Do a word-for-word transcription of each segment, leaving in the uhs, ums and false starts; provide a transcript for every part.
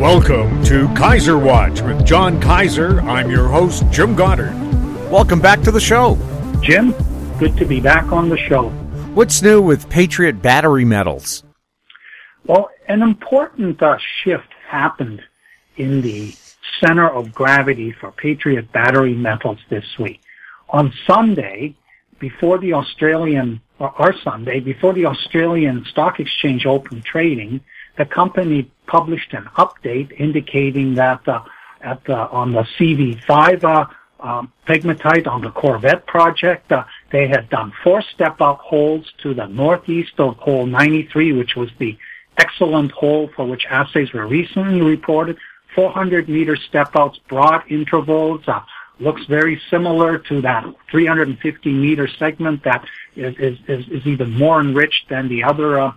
Welcome to Kaiser Watch with John Kaiser. I'm your host, Jim Goddard. Welcome back to the show. Jim, good to be back on the show. What's new with Patriot Battery Metals? Well, an important uh, shift happened in the center of gravity for Patriot Battery Metals this week. On Sunday, before the Australian, or our Sunday, before the Australian Stock Exchange opened trading, the company published an update indicating that uh, at the, on the C V five uh, um, pegmatite on the Corvette project, uh, they had done four step-out holes to the northeast of hole ninety-three, which was the excellent hole for which assays were recently reported. four hundred meter step-outs, broad intervals, uh, looks very similar to that three hundred fifty meter segment that is, is, is, is even more enriched than the other uh,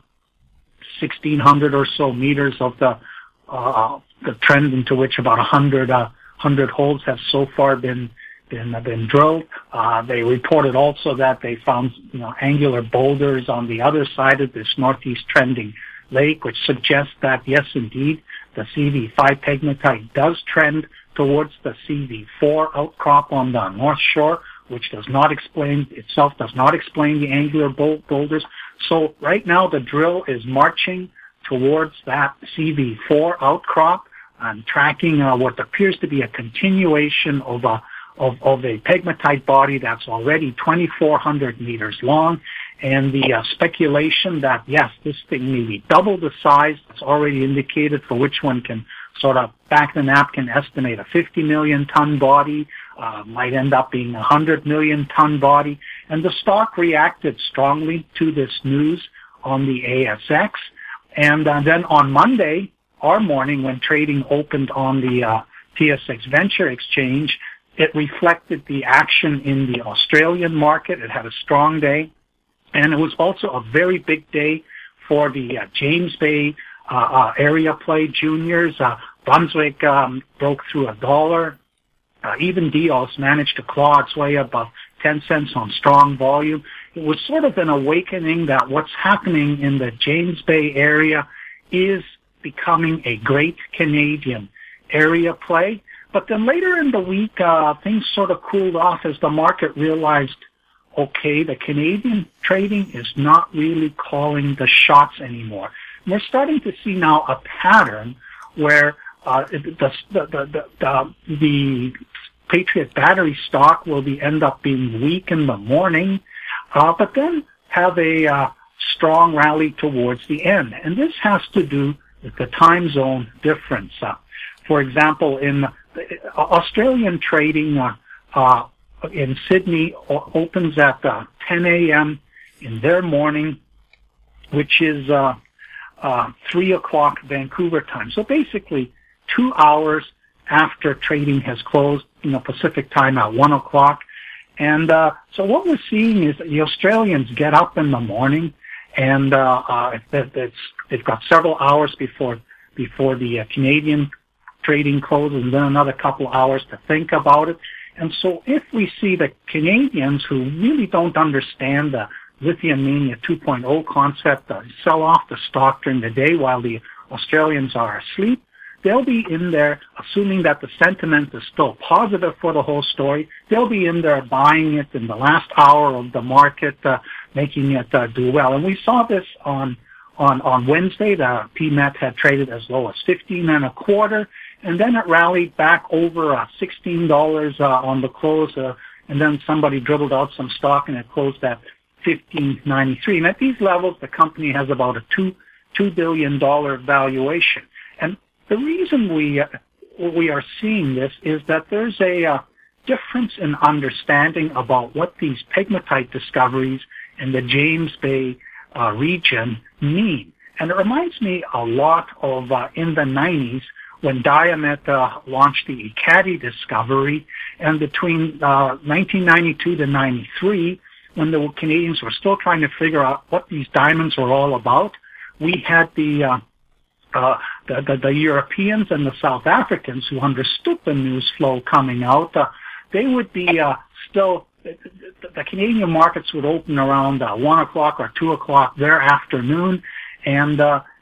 sixteen hundred or so meters of the uh, the trend into which about one hundred, uh, one hundred holes have so far been been uh, been drilled. Uh, they reported also that they found you know angular boulders on the other side of this northeast trending lake, which suggests that yes, indeed, the C V five pegmatite does trend towards the C V four outcrop on the north shore, which does not explain itself, does not explain the angular boulders. So right now the drill is marching towards that C V four outcrop and tracking uh, what appears to be a continuation of a of, of a pegmatite body that's already twenty-four hundred meters long. And the uh, speculation that, yes, this thing may be double the size that's already indicated, for which one can sort of back the napkin estimate a fifty million ton body, uh, might end up being a one hundred million ton body. And the stock reacted strongly to this news on the A S X. And uh, then on Monday, our morning, when trading opened on the uh, T S X Venture Exchange, it reflected the action in the Australian market. It had a strong day. And it was also a very big day for the uh, James Bay uh, uh, area play juniors. Uh, Brunswick um, broke through a dollar. Uh, even Dios managed to claw its way above ten cents on strong volume. It was sort of an awakening that what's happening in the James Bay area is becoming a great Canadian area play. But then later in the week, uh, things sort of cooled off as the market realized, okay, the Canadian trading is not really calling the shots anymore. And we're starting to see now a pattern where uh, the, the, the, the, the Patriot battery stock will be end up being weak in the morning, uh, but then have a uh, strong rally towards the end. And this has to do with the time zone difference. Uh, for example, in uh, Australian trading, uh, uh, in Sydney opens at uh, ten a.m. in their morning, which is uh, uh, three o'clock Vancouver time. So basically, two hours after trading has closed, you know, Pacific time at one o'clock. And uh, so what we're seeing is that the Australians get up in the morning, and uh, uh, it's, they've got several hours before before the uh, Canadian trading closes, and then another couple hours to think about it. And so if we see the Canadians who really don't understand the Lithium Mania two point oh concept uh, sell off the stock during the day while the Australians are asleep, they'll be in there, assuming that the sentiment is still positive for the whole story, they'll be in there buying it in the last hour of the market, uh, making it uh, do well. And we saw this on on on Wednesday. The P M E T had traded as low as fifteen and a quarter. And then it rallied back over uh, sixteen dollars uh, on the close, uh, and then somebody dribbled out some stock, and it closed at fifteen ninety-three. And at these levels, the company has about a two two billion dollar valuation. And the reason we uh, we are seeing this is that there's a uh, difference in understanding about what these pegmatite discoveries in the James Bay uh, region mean. And it reminds me a lot of uh, in the nineties. When Diamet uh, launched the Ekati discovery, and between uh, nineteen ninety-two to ninety-three, when the Canadians were still trying to figure out what these diamonds were all about, we had the uh, uh, the, the, the Europeans and the South Africans who understood the news flow coming out. Uh, they would be uh, still the, the Canadian markets would open around uh, one o'clock or two o'clock their afternoon, and uh,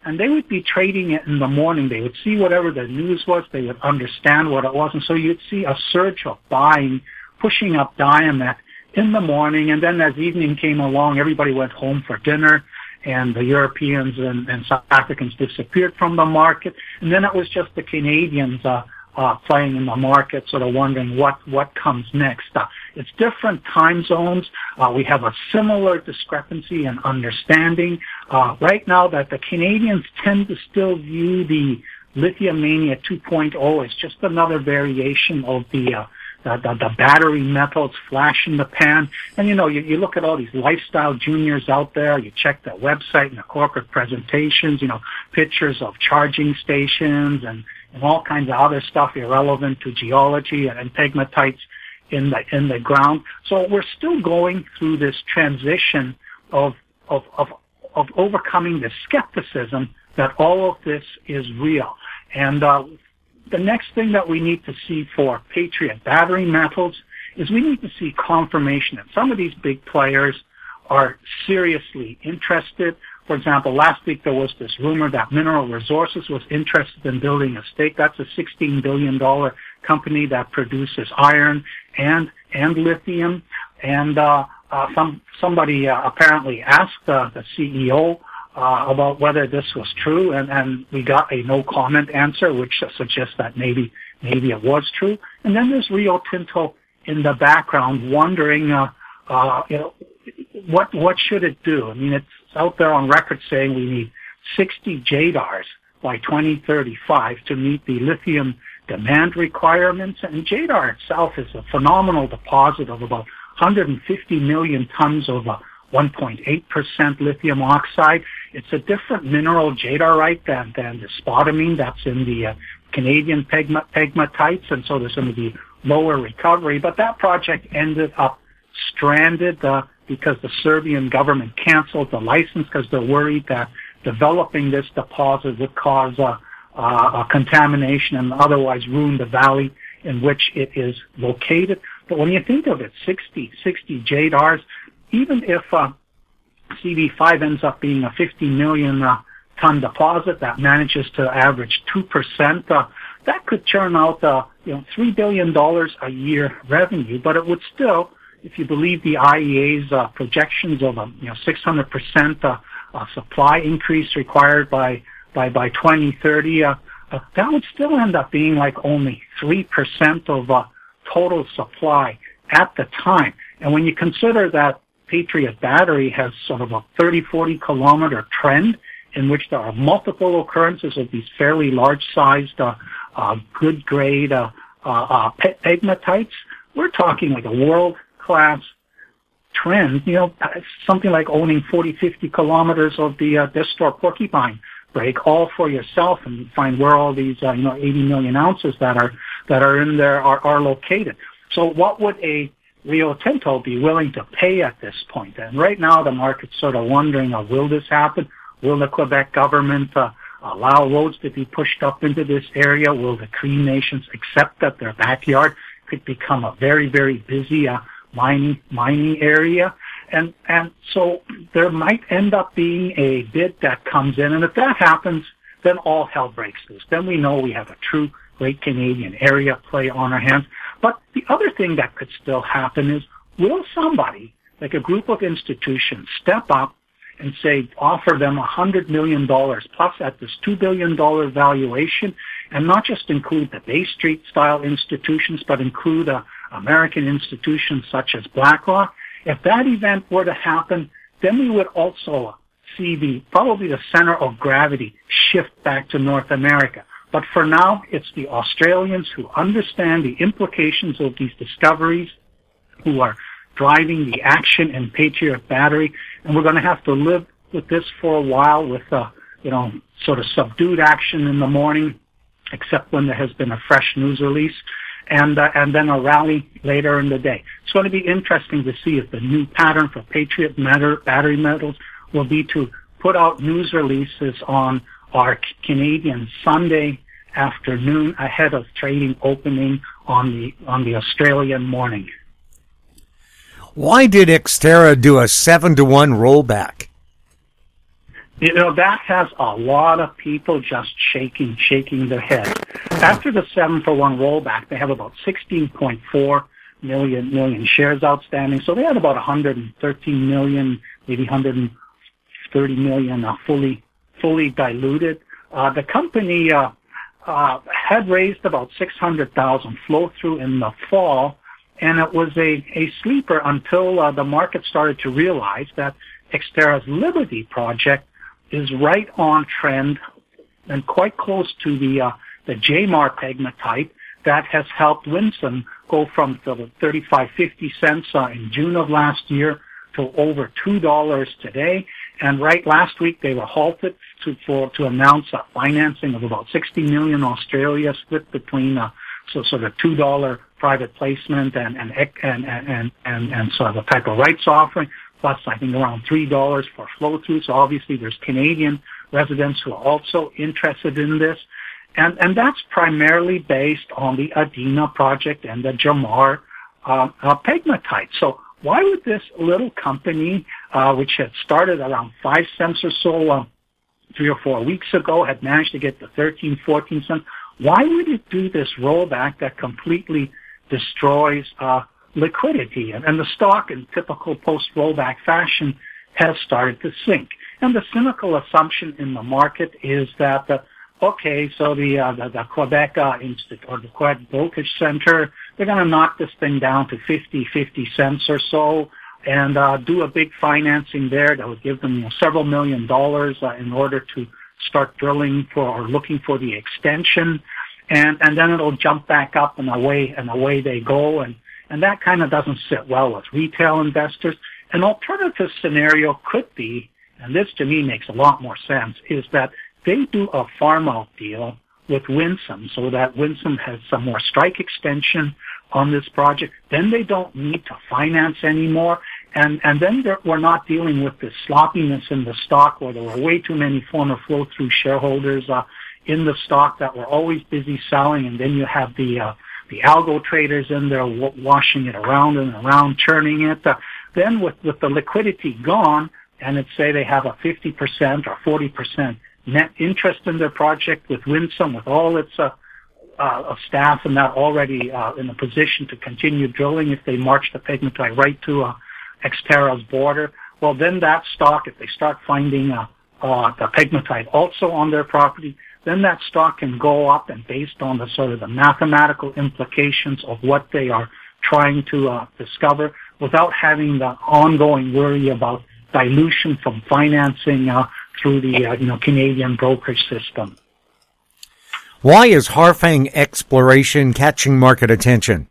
and they would be trading it in the morning. They would see whatever the news was. They would understand what it was. And so you'd see a surge of buying, pushing up Diamet in the morning. And then as evening came along, everybody went home for dinner, and the Europeans and, and South Africans disappeared from the market. And then it was just the Canadians uh, uh, playing in the market, sort of wondering what, what comes next. Uh, it's different time zones. Uh, we have a similar discrepancy in understanding. Uh, right now that the Canadians tend to still view the Lithium Mania two point oh as just another variation of the uh, The, the, the battery metals, flash in the pan. And, you know, you, you look at all these lifestyle juniors out there, you check their website and the corporate presentations, you know, pictures of charging stations and, and all kinds of other stuff irrelevant to geology and, and pegmatites in the, in the ground. So we're still going through this transition of, of, of, of overcoming the skepticism that all of this is real. And, uh, the next thing that we need to see for Patriot Battery Metals is we need to see confirmation that some of these big players are seriously interested. For example, last week there was this rumor that Mineral Resources was interested in building a stake. That's a sixteen billion dollars company that produces iron and and lithium. And uh, uh, some somebody uh, apparently asked uh, the C E O Uh, about whether this was true, and, and we got a no comment answer, which suggests that maybe maybe it was true. And then there's Rio Tinto in the background wondering, uh, uh, you know, what what should it do? I mean, it's out there on record saying we need sixty J D Rs by twenty thirty-five to meet the lithium demand requirements. And J D R itself is a phenomenal deposit of about one hundred fifty million tons of uh, one point eight percent lithium oxide. It's a different mineral jadarite than, than the spodumene that's in the uh, Canadian pegma- pegmatites, and so there's going to be lower recovery. But that project ended up stranded uh, because the Serbian government canceled the license because they're worried that developing this deposit would cause uh, uh, a contamination and otherwise ruin the valley in which it is located. But when you think of it, sixty, sixty J D Rs, even if uh, C V five ends up being a fifty million uh, ton deposit that manages to average two percent, uh, that could churn out uh, you know three billion dollars a year revenue. But it would still, if you believe the I E A's uh, projections of a you know six hundred percent uh, uh, supply increase required by by by twenty thirty, uh, uh, that would still end up being like only three percent of uh, total supply at the time. And when you consider that Patriot Battery has sort of a thirty, forty kilometer trend in which there are multiple occurrences of these fairly large-sized, uh, uh, good-grade uh, uh, uh, pegmatites. We're talking like a world-class trend, you know, something like owning forty, fifty kilometers of the uh, Destor Porcupine break all for yourself, and find where all these, uh, you know, eighty million ounces that are that are in there are, are located. So what would a Rio Tinto be willing to pay at this point? And right now the market's sort of wondering, uh, will this happen? Will the Quebec government uh, allow roads to be pushed up into this area? Will the Cree nations accept that their backyard could become a very, very busy uh, mining mining area? And and so there might end up being a bid that comes in, and if that happens, then all hell breaks loose. Then we know we have a true Great Canadian Area play on our hands. But the other thing that could still happen is, will somebody, like a group of institutions, step up and say, offer them one hundred million dollars plus at this two billion dollars valuation, and not just include the Bay Street-style institutions, but include uh, American institutions such as BlackRock? If that event were to happen, then we would also see the probably the center of gravity shift back to North America. But for now, it's the Australians who understand the implications of these discoveries, who are driving the action in Patriot Battery, and we're going to have to live with this for a while with, uh, you know, sort of subdued action in the morning, except when there has been a fresh news release, and uh, and then a rally later in the day. It's going to be interesting to see if the new pattern for Patriot matter, Battery Metals will be to put out news releases on our Canadian Sunday afternoon ahead of trading opening on the on the Australian morning. Why did Xterra do a seven to one rollback? You know, that has a lot of people just shaking, shaking their heads. After the seven for one rollback, they have about sixteen point four million, million shares outstanding. So they had about one hundred thirteen million, maybe one hundred thirty million uh, fully, fully diluted. Uh, the company, uh, uh, had raised about six hundred thousand flow through in the fall. And it was a, a sleeper until uh, the market started to realize that Xterra's Liberty project is right on trend and quite close to the uh, the J M A R pegmatite that has helped Winsome go from the thirty-five fifty cents uh, in June of last year to over two dollars today. And right last week they were halted to for to announce a financing of about sixty million Australia, split between uh, so sort of two dollar private placement and and and and and, and sort of a type of rights offering, plus I think around three dollars for flow through. So obviously there's Canadian residents who are also interested in this. And and that's primarily based on the Adina project and the J M A R uh, uh, pegmatite. So why would this little company, uh, which had started around five cents or so uh, three or four weeks ago, had managed to get to thirteen, fourteen cents, why would it do this rollback that completely destroys uh, liquidity? And, and the stock, in typical post-rollback fashion, has started to sink. And the cynical assumption in the market is that, uh, okay, so the, uh, the, the Quebec uh, Institute or the Quebec Brokerage Center, they're going to knock this thing down to fifty, fifty cents or so and uh, do a big financing there that would give them, you know, several million dollars uh, in order to start drilling for or looking for the extension. And, and then it'll jump back up and away and away they go. And, and that kind of doesn't sit well with retail investors. An alternative scenario could be, and this to me makes a lot more sense, is that they do a farm out deal with Winsome so that Winsome has some more strike extension on this project. Then they don't need to finance anymore. And, and then we're not dealing with this sloppiness in the stock where there were way too many former flow-through shareholders uh, in the stock that were always busy selling. And then you have the uh, the algo traders in there w- washing it around and around, churning it. Uh, then with, with the liquidity gone, and let's say they have a fifty percent or forty percent net interest in their project with Winsome, with all its uh, uh, staff and that already uh, in a position to continue drilling if they march the pegmatite right to uh, Xterra's border. Well, then that stock, if they start finding uh, uh, the pegmatite also on their property, then that stock can go up, and based on the sort of the mathematical implications of what they are trying to uh, discover, without having the ongoing worry about dilution from financing uh, through the uh, you know Canadian brokerage system. Why is Harfang exploration catching market attention?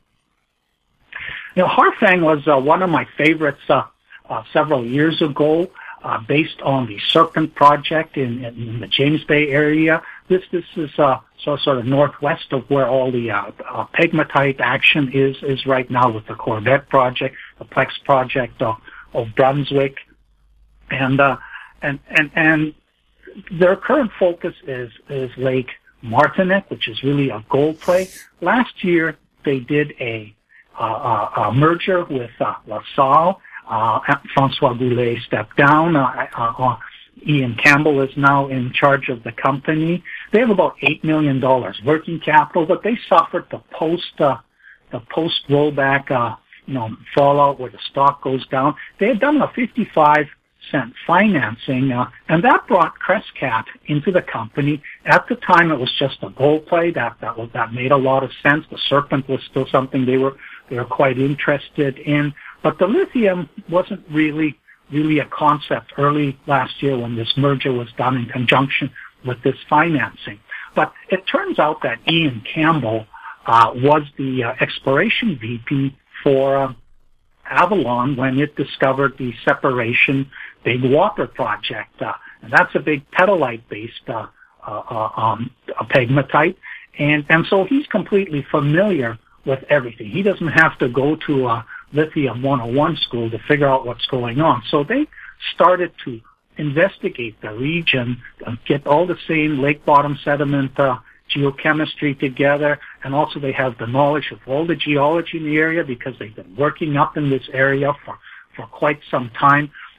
You know, Harfang was uh, one of my favorites uh, uh, several years ago, uh, based on the Serpent project in, in the James Bay area. This this is uh, so sort of northwest of where all the uh, uh, pegmatite action is is right now with the Corvette project, the Plex project of, of Brunswick, and uh, and and and their current focus is is Lake Martinique, which is really a gold play. Last year they did a uh, a, a merger with uh, La Salle. Uh, Francois Goulet stepped down. Uh, uh, Ian Campbell is now in charge of the company. They have about eight million dollars working capital, but they suffered the post, uh, the post rollback, uh, you know, fallout where the stock goes down. They had done a fifty-five cent financing, uh, and that brought Crescat into the company. At the time, it was just a gold play. That, that was, that made a lot of sense. The Serpent was still something they were, they were quite interested in. But the lithium wasn't really, really a concept early last year when this merger was done in conjunction with this financing. But it turns out that Ian Campbell uh, was the uh, exploration V P for uh, Avalon when it discovered the Separation Big Water project. Uh, and that's a big petalite-based uh, uh, uh, um, pegmatite. And, and so he's completely familiar with everything. He doesn't have to go to a Lithium one oh one school to figure out what's going on. So they started to investigate the region, uh, get all the same lake bottom sediment uh, geochemistry together, and also they have the knowledge of all the geology in the area because they've been working up in this area for, for quite some time.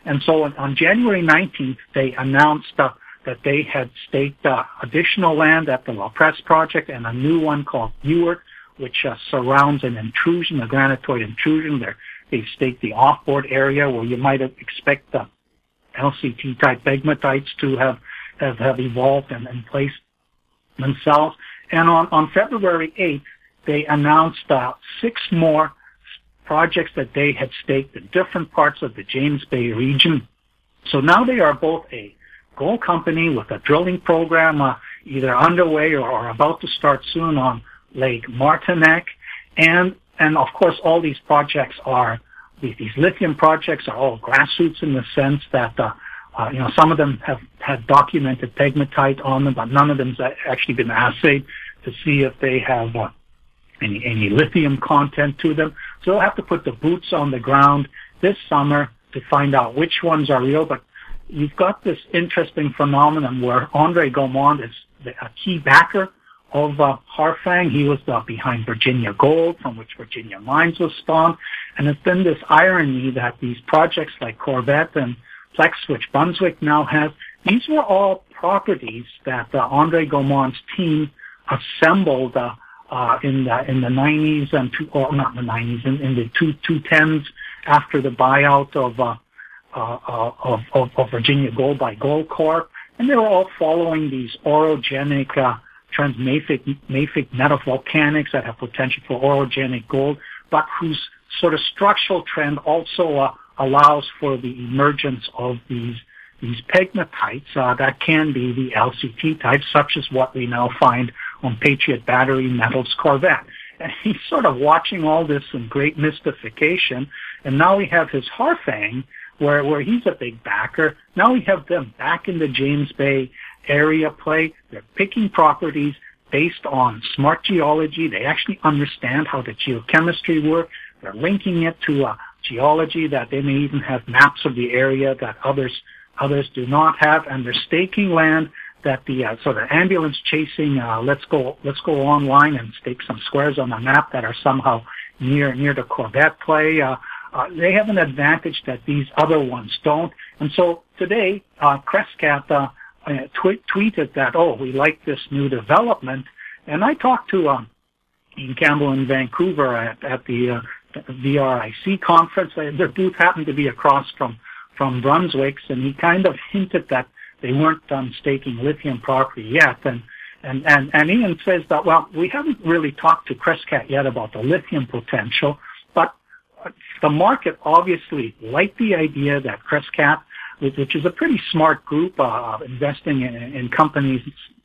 And so on, on January nineteenth, they announced uh, that they had staked uh, additional land at the La Presse project and a new one called Ewart, which uh, surrounds an intrusion, a granitoid intrusion. They're, they've staked the offboard area where you might expect the L C T-type pegmatites to have, have, have evolved and, and placed themselves. And on, on February eighth, they announced uh, six more projects that they had staked in different parts of the James Bay region. So now they are both a gold company with a drilling program uh, either underway or, or about to start soon on Lake Martinique. And, and of course, all these projects are, these, these lithium projects are all grassroots in the sense that, uh, uh, you know, some of them have had documented pegmatite on them, but none of them has actually been assayed to see if they have uh, any, any lithium content to them. So they'll have to put the boots on the ground this summer to find out which ones are real. But you've got this interesting phenomenon where Andre Gaumond is the, a key backer of uh, Harfang. He was uh, behind Virginia Gold, from which Virginia Mines was spawned. And it's been this irony that these projects like Corvette and Plex, which Brunswick now has, these were all properties that uh, Andre Gaumond's team assembled uh, uh, in the in the nineties and two, or not in the nineties, in, in the two two tens after the buyout of uh, uh, uh, of, of of Virginia Gold by Goldcorp, and they were all following these orogenic uh, transmafic mafic metavolcanics that have potential for orogenic gold, but whose sort of structural trend also uh, allows for the emergence of these these pegmatites uh, that can be the L C T types, such as what we now find on Patriot Battery Metals Corvette. And he's sort of watching all this in great mystification. And now we have his Harfang, where, where he's a big backer. Now we have them back in the James Bay area play. They're picking properties based on smart geology. They actually understand how the geochemistry works. They're linking it to uh, geology that they may even have maps of the area that others others do not have, and they're staking land that the uh, so the ambulance chasing. Uh, let's go let's go online and stake some squares on the map that are somehow near near the Corvette play. Uh, uh, they have an advantage that these other ones don't, and so today uh, Crescat uh, uh, tw- tweeted that, oh, we like this new development, and I talked to um, Ian Campbell in Vancouver at, at the uh, V R I C conference. Their booth happened to be across from, from Brunswick's, and he kind of hinted that they weren't done staking lithium property yet. And, and, and, and Ian says that, well, we haven't really talked to Crescat yet about the lithium potential, but the market obviously liked the idea that Crescat, which is a pretty smart group uh, investing in, in companies,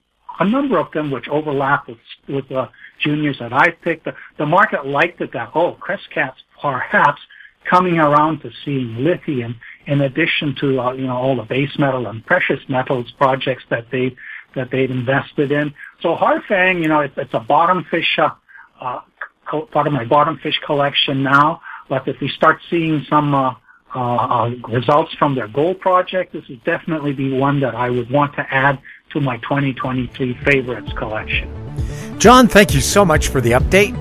a number of them which overlap with, with uh, juniors that I picked. The, the market liked it that, oh, Crescat's perhaps coming around to seeing lithium in addition to, uh, you know, all the base metal and precious metals projects that they, that they'd invested in. So Harfang, you know, it's, it's a bottom fish, uh, uh, co- part of my bottom fish collection now. But if we start seeing some, uh, uh, uh, results from their gold project, this would definitely be one that I would want to add to my twenty twenty-three favorites collection. John, thank you so much for the update.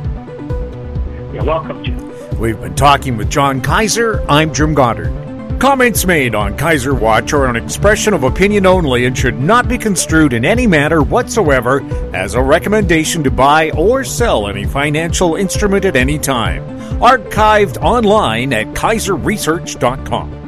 You're welcome, Jim. We've been talking with John Kaiser. I'm Jim Goddard. Comments made on Kaiser Watch are an expression of opinion only and should not be construed in any manner whatsoever as a recommendation to buy or sell any financial instrument at any time. Archived online at kaiser research dot com.